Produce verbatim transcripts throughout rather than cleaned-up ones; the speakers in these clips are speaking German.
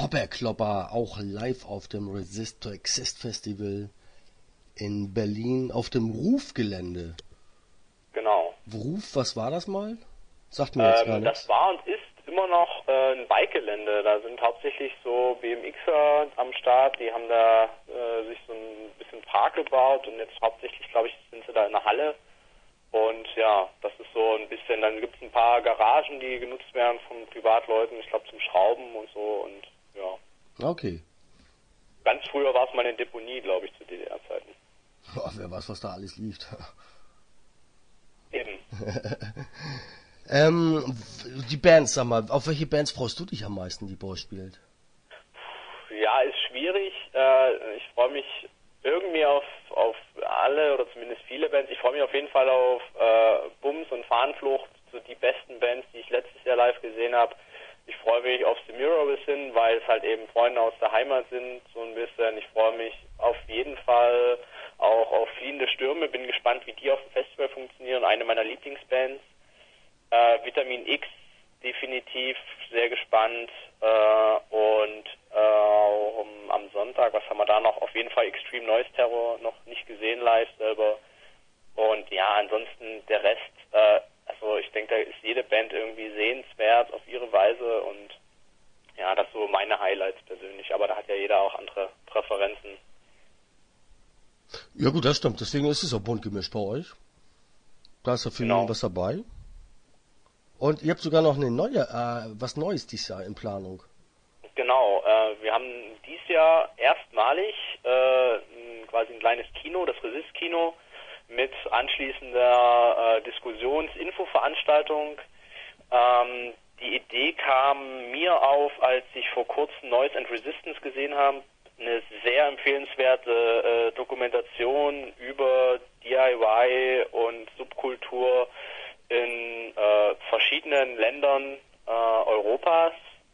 Popperklopper, auch live auf dem Resist to Exist Festival in Berlin auf dem Ruf-Gelände. Genau. Ruf, was war das mal? Sagt mir jetzt ähm, gar nichts. Das war und ist immer noch äh, ein Bike-Gelände. Da sind hauptsächlich so B M Xer am Start. Die haben da äh, sich so ein bisschen Park gebaut und jetzt hauptsächlich, glaube ich, sind sie da in der Halle. Und ja, das ist so ein bisschen, dann gibt es ein paar Garagen, die genutzt werden von Privatleuten, ich glaube zum Schrauben und so und ja. Okay. Ganz früher war es mal eine Deponie, glaube ich, zu D D R-Zeiten. Boah, wer weiß, was da alles liegt. Eben. ähm, die Bands, sag mal, auf welche Bands freust du dich am meisten, die Boy spielt? Ja, ist schwierig. Äh, ich freue mich irgendwie auf, auf alle oder zumindest viele Bands. Ich freue mich auf jeden Fall auf äh, Bums und Fahnenflucht, so die besten Bands, die ich letztes Jahr live gesehen habe. Ich freue mich auf The Mirror bis hin, weil es halt eben Freunde aus der Heimat sind, so ein bisschen. Ich freue mich auf jeden Fall auch auf Fliehende Stürme. Bin gespannt, wie die auf dem Festival funktionieren. Eine meiner Lieblingsbands. Äh, Vitamin X, definitiv sehr gespannt. Äh, und äh, um, am Sonntag, was haben wir da noch? Auf jeden Fall Extreme Noise Terror, noch nicht gesehen live selber. Und ja, ansonsten der Rest, äh, also ich denke, da ist jede Band irgendwie sehenswert auf ihre Weise und ja, das so meine Highlights persönlich, aber da hat ja jeder auch andere Präferenzen. Ja gut, das stimmt, deswegen ist es auch bunt gemischt bei euch. Da ist ja für Genau. jeden was dabei. Und ihr habt sogar noch eine neue, äh, was Neues dieses Jahr in Planung. Genau, äh, wir haben dieses Jahr erstmalig äh, ein, quasi ein kleines Kino, das Resist-Kino, mit anschließender äh, Diskussions-Info-Veranstaltung. Ähm, die Idee kam mir auf, als ich vor kurzem Noise and Resistance gesehen habe. Eine sehr empfehlenswerte äh, Dokumentation über D I Y und Subkultur in äh, verschiedenen Ländern äh, Europas.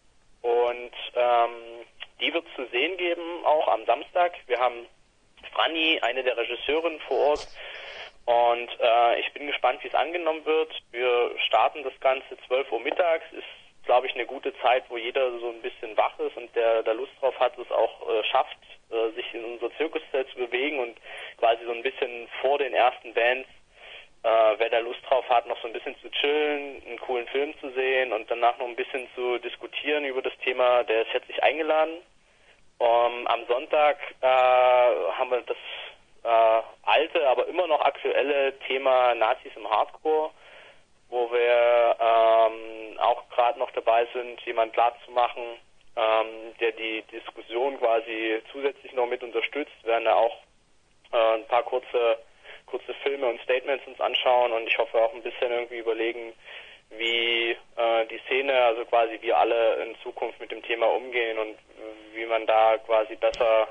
Und ähm, die wird es zu sehen geben, auch am Samstag. Wir haben Franny, eine der Regisseurinnen vor Ort. Und äh, ich bin gespannt, wie es angenommen wird. Wir starten das Ganze zwölf Uhr mittags. Ist, glaube ich, eine gute Zeit, wo jeder so ein bisschen wach ist und der da Lust drauf hat, es auch äh, schafft, äh, sich in unser Zirkuszelt zu bewegen und quasi so ein bisschen vor den ersten Bands, äh, wer da Lust drauf hat, noch so ein bisschen zu chillen, einen coolen Film zu sehen und danach noch ein bisschen zu diskutieren über das Thema, der ist herzlich eingeladen. Um, am Sonntag äh, haben wir das äh, alte, aber immer noch aktuelle Thema Nazis im Hardcore, wo wir ähm, auch gerade noch dabei sind, jemand klar zu machen, ähm, der die Diskussion quasi zusätzlich noch mit unterstützt. Wir werden da auch äh, ein paar kurze kurze Filme und Statements uns anschauen und ich hoffe auch ein bisschen irgendwie überlegen, wie äh, die Szene, also quasi wir alle in Zukunft mit dem Thema umgehen und wie man da quasi besser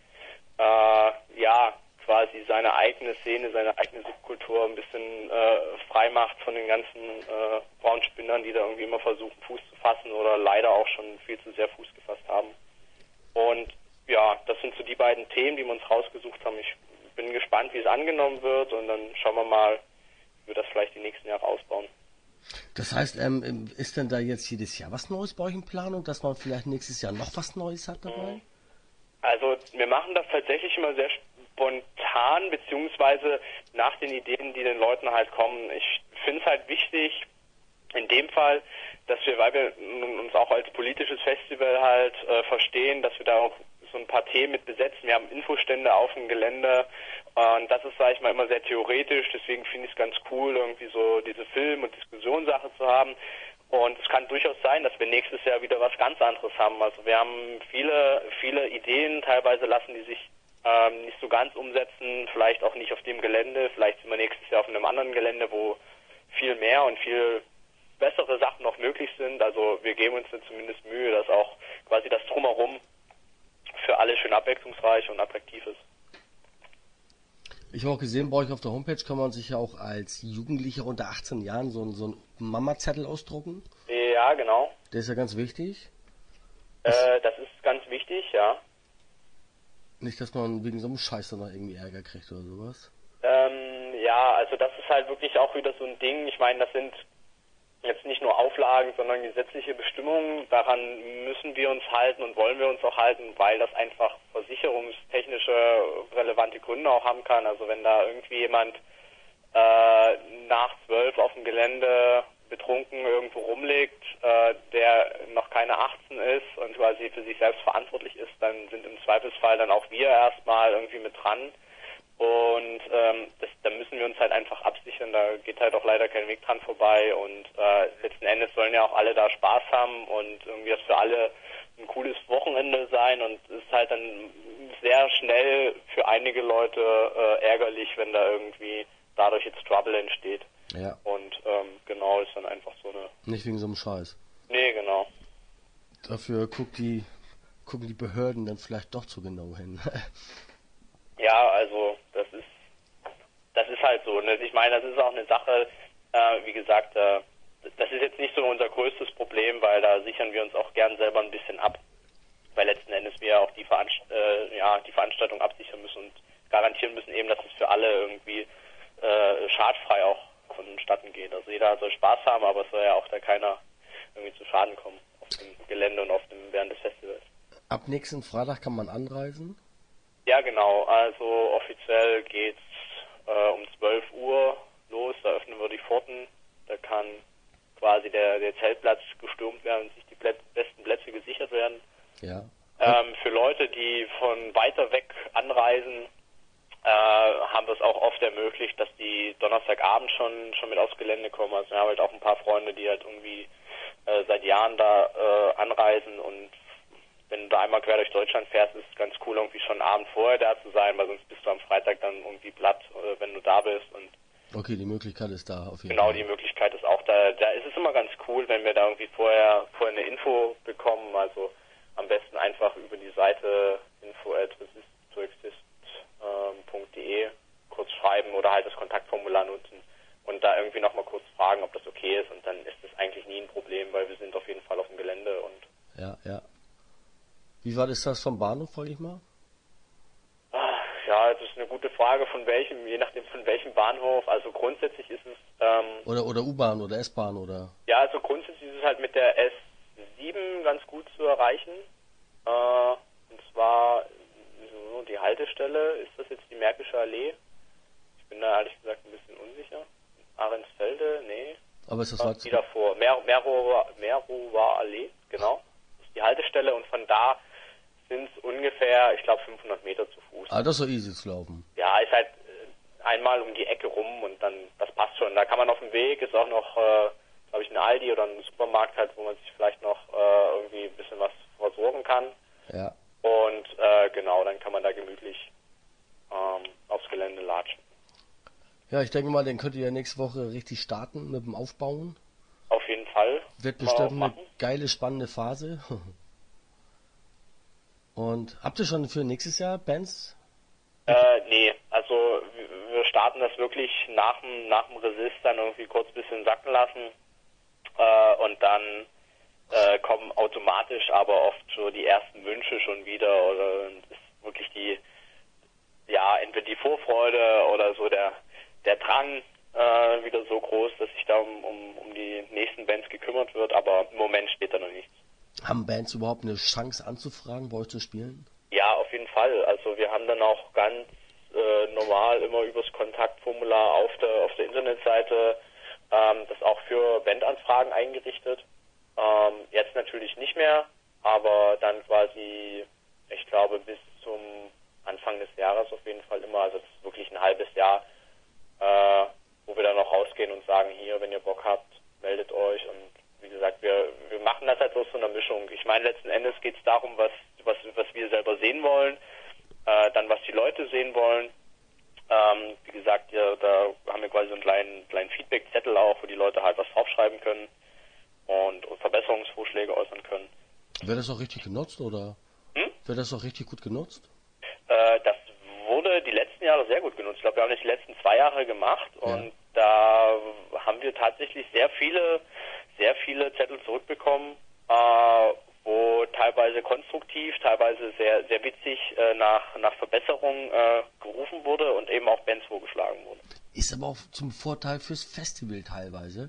äh, ja quasi seine eigene Szene, seine eigene Subkultur ein bisschen äh, frei macht von den ganzen äh, Braunspinnern, die da irgendwie immer versuchen, Fuß zu fassen oder leider auch schon viel zu sehr Fuß gefasst haben. Und ja, das sind so die beiden Themen, die wir uns rausgesucht haben. Ich bin gespannt, wie es angenommen wird und dann schauen wir mal, wie wir das vielleicht die nächsten Jahre ausbauen. Das heißt, ähm, ist denn da jetzt jedes Jahr was Neues bei euch in Planung, dass man vielleicht nächstes Jahr noch was Neues hat dabei? Also wir machen das tatsächlich immer sehr spontan, beziehungsweise nach den Ideen, die den Leuten halt kommen. Ich finde es halt wichtig, in dem Fall, dass wir, weil wir uns auch als politisches Festival halt äh, verstehen, dass wir da auch so ein paar Themen mit besetzen. Wir haben Infostände auf dem Gelände und das ist, sage ich mal, immer sehr theoretisch. Deswegen finde ich es ganz cool, irgendwie so diese Film- und Diskussionssache zu haben. Und es kann durchaus sein, dass wir nächstes Jahr wieder was ganz anderes haben. Also wir haben viele, viele Ideen. Teilweise lassen die sich ähm, nicht so ganz umsetzen. Vielleicht auch nicht auf dem Gelände. Vielleicht sind wir nächstes Jahr auf einem anderen Gelände, wo viel mehr und viel bessere Sachen noch möglich sind. Also wir geben uns zumindest Mühe, dass auch quasi das Drumherum für alle schön abwechslungsreich und attraktiv ist. Ich habe auch gesehen, bei euch auf der Homepage kann man sich ja auch als Jugendlicher unter achtzehn Jahren so, so einen Mama-Zettel ausdrucken. Ja, genau. Der ist ja ganz wichtig. Äh, das ist ganz wichtig, ja. Nicht, dass man wegen so einem Scheiß dann noch irgendwie Ärger kriegt oder sowas. Ähm, ja, also das ist halt wirklich auch wieder so ein Ding. Ich meine, das sind jetzt nicht nur Auflagen, sondern gesetzliche Bestimmungen. Daran müssen wir uns halten und wollen wir uns auch halten, weil das einfach versicherungstechnische relevante Gründe auch haben kann. Also wenn da irgendwie jemand äh, nach zwölf auf dem Gelände betrunken irgendwo rumliegt, äh, der noch keine achtzehn ist und quasi für sich selbst verantwortlich ist, dann sind im Zweifelsfall dann auch wir erstmal irgendwie mit dran. Und ähm, das, da müssen wir uns halt einfach absichern, da geht halt auch leider kein Weg dran vorbei und äh, letzten Endes sollen ja auch alle da Spaß haben und irgendwie das für alle ein cooles Wochenende sein und es ist halt dann sehr schnell für einige Leute äh, ärgerlich, wenn da irgendwie dadurch jetzt Trouble entsteht. Ja. Und ähm, genau, ist dann einfach so eine... Nicht wegen so einem Scheiß. Nee, genau. Dafür guckt die, gucken die Behörden dann vielleicht doch zu genau hin. Ja, also das ist das ist halt so. Ne? Ich meine, das ist auch eine Sache, äh, wie gesagt, äh, das ist jetzt nicht so unser größtes Problem, weil da sichern wir uns auch gern selber ein bisschen ab, weil letzten Endes wir auch die, Veranst äh, ja, die Veranstaltung absichern müssen und garantieren müssen eben, dass es für alle irgendwie äh, schadfrei auch vonstatten geht. Also jeder soll Spaß haben, aber es soll ja auch da keiner irgendwie zu Schaden kommen auf dem Gelände und auf dem während des Festivals. Ab nächsten Freitag kann man anreisen? Ja, genau. Also offiziell geht's äh, um zwölf Uhr los. Da öffnen wir die Pforten. Da kann quasi der, der Zeltplatz gestürmt werden und sich die Plätze, besten Plätze gesichert werden. Ja. Ähm, für Leute, die von weiter weg anreisen, äh, haben wir es auch oft ermöglicht, dass die Donnerstagabend schon schon mit aufs Gelände kommen. Also wir haben halt auch ein paar Freunde, die halt irgendwie äh, seit Jahren da äh, anreisen und wenn du da einmal quer durch Deutschland fährst, ist es ganz cool, irgendwie schon einen Abend vorher da zu sein, weil sonst bist du am Freitag dann irgendwie platt, äh, wenn du da bist. Und okay, die Möglichkeit ist da auf jeden genau, Fall. die Möglichkeit ist auch da. Da ist es immer ganz cool, wenn wir da irgendwie vorher, vorher eine Info bekommen. Also am besten einfach über die Seite info at resist to exist punkt de kurz schreiben oder halt das Kontaktformular nutzen und da irgendwie nochmal kurz fragen, ob das okay ist. Und dann ist das eigentlich nie ein Problem, weil wir sind auf jeden Fall auf dem Gelände. Und ja, ja. Wie weit ist das vom Bahnhof, frage ich mal? Ja, das ist eine gute Frage, von welchem, je nachdem von welchem Bahnhof. Also grundsätzlich ist es... Ähm, oder oder U-Bahn oder S-Bahn oder... Ja, also grundsätzlich ist es halt mit der S sieben ganz gut zu erreichen. Äh, und zwar so die Haltestelle, ist das jetzt die Märkische Allee? Ich bin da ehrlich gesagt ein bisschen unsicher. Ahrensfelde, nee. Aber ist das weit... Die davor, Mer Merower Merower Allee, genau. Das ist die Haltestelle und von da sind es ungefähr, ich glaube, fünfhundert Meter zu Fuß. Ah, das ist so easy zu laufen. Ja, ist halt äh, einmal um die Ecke rum und dann, das passt schon. Da kann man auf dem Weg, ist auch noch, äh, glaube ich, ein Aldi oder ein Supermarkt halt, wo man sich vielleicht noch äh, irgendwie ein bisschen was versorgen kann. Ja. Und äh, genau, dann kann man da gemütlich ähm, aufs Gelände latschen. Ja, ich denke mal, den könnt ihr ja nächste Woche richtig starten mit dem Aufbauen. Auf jeden Fall. Wird bestimmt eine geile, spannende Phase. Und habt ihr schon für nächstes Jahr Bands? Äh, nee, also wir starten das wirklich nach dem, nach dem Resist dann irgendwie kurz ein bisschen sacken lassen äh, und dann äh, kommen automatisch aber oft so die ersten Wünsche schon wieder oder ist wirklich die, ja, entweder die Vorfreude oder so der, der Drang äh, wieder so groß, dass sich da um, um, um die nächsten Bands gekümmert wird, aber im Moment steht da noch nichts. Haben Bands überhaupt eine Chance anzufragen, bei euch zu spielen? Ja, auf jeden Fall. Also wir haben dann auch ganz äh, normal immer übers Kontaktformular auf der auf der Internetseite ähm, das auch für Bandanfragen eingerichtet. Ähm, jetzt natürlich nicht mehr, aber dann quasi, ich glaube, bis zum Anfang des Jahres auf jeden Fall immer. Also das ist wirklich ein halbes Jahr, äh, wo wir dann noch rausgehen und sagen, hier, wenn ihr Bock habt, meldet euch. Und wie gesagt, wir wir machen das halt aus so einer Mischung. Ich meine, letzten Endes geht es darum, was was was wir selber sehen wollen, äh, dann was die Leute sehen wollen. Ähm, wie gesagt, ja, da haben wir quasi so einen kleinen kleinen Feedback-Zettel auch, wo die Leute halt was draufschreiben können und, und Verbesserungsvorschläge äußern können. Wird das auch richtig genutzt oder? Hm? Wird das auch richtig gut genutzt? Äh, das wurde die letzten Jahre sehr gut genutzt. Ich glaube, wir haben das die letzten zwei Jahre gemacht und ja. Da haben wir tatsächlich sehr viele sehr viele Zettel zurückbekommen, äh, wo teilweise konstruktiv, teilweise sehr sehr witzig äh, nach nach Verbesserungen äh, gerufen wurde und eben auch Bands vorgeschlagen wurden. Ist aber auch zum Vorteil fürs Festival teilweise,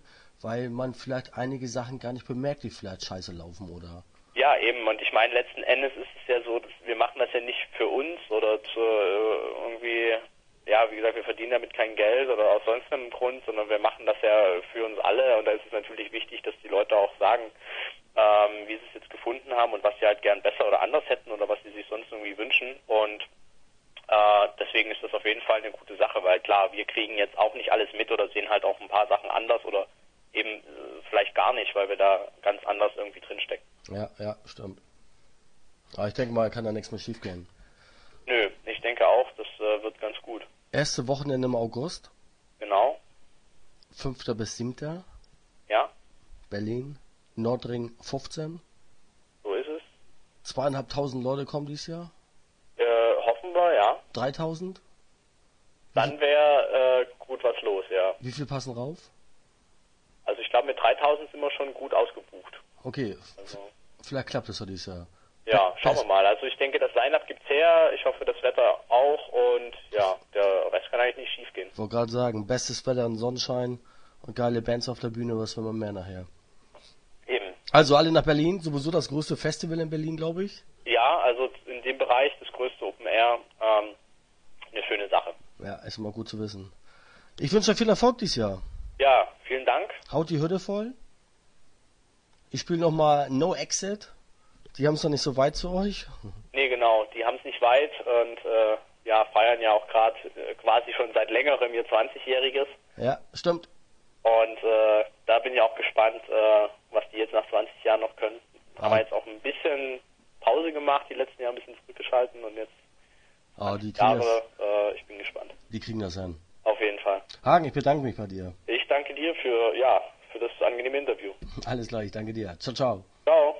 weil man vielleicht einige Sachen gar nicht bemerkt, die vielleicht scheiße laufen, oder? Ja, eben. Und ich meine, letzten Endes ist es ja so, dass wir machen das ja nicht für uns oder zu, äh, irgendwie, ja, wie gesagt, wir verdienen damit kein Geld oder aus sonst einem Grund, sondern wir machen das ja für uns alle. Und da ist es natürlich wichtig, dass die Leute auch sagen, ähm, wie sie es jetzt gefunden haben und was sie halt gern besser oder anders hätten oder was sie sich sonst irgendwie wünschen. Und äh, deswegen ist das auf jeden Fall eine gute Sache, weil klar, wir kriegen jetzt auch nicht alles mit oder sehen halt auch ein paar Sachen anders oder eben äh, vielleicht gar nicht, weil wir da ganz anders irgendwie drinstecken. Ja, ja, stimmt. Aber ich denke mal, kann da nichts mehr schief gehen. Nö, ich denke auch, das äh, wird ganz gut. Erste Wochenende im August. Genau. fünfter bis siebter Ja. Berlin. Nordring fünfzehn. So ist es. Zweieinhalbtausend Leute kommen dieses Jahr. Äh, hoffen wir, ja. dreitausend. Dann wäre äh, gut was los, ja. Wie viel passen rauf? Also ich glaube, mit dreitausend sind wir schon gut ausgebucht. Okay, Also, vielleicht klappt es ja dieses Jahr. ja, schauen wir mal. Also ich denke, das Line-Up gibt's her. Ich hoffe, das Wetter auch. Und ja, der Rest kann eigentlich nicht schief gehen. Ich wollte gerade sagen, bestes Wetter und Sonnenschein und geile Bands auf der Bühne, was will man mehr nachher? Eben. Also alle nach Berlin, sowieso das größte Festival in Berlin, glaube ich. Ja, also in dem Bereich das größte Open Air. Ähm, eine schöne Sache. Ja, ist immer gut zu wissen. Ich wünsche euch viel Erfolg dieses Jahr. Ja, vielen Dank. Haut die Hütte voll. Ich spiele nochmal No Exit. Die haben es noch nicht so weit zu euch. Nee, genau. Die haben es nicht weit und äh, ja, feiern ja auch gerade äh, quasi schon seit längerem ihr zwanzigjähriges. Ja, stimmt. Und äh, da bin ich auch gespannt, äh, was die jetzt nach zwanzig Jahren noch können. Ah. Haben wir jetzt auch ein bisschen Pause gemacht, die letzten Jahre ein bisschen zurückgeschalten und jetzt Ah, die kriegen, Jahre, das, äh, ich bin gespannt. die kriegen das hin. Auf jeden Fall. Hagen, ich bedanke mich bei dir. Ich danke dir für, ja, für das angenehme Interview. Alles klar, ich danke dir. Ciao, ciao. Ciao.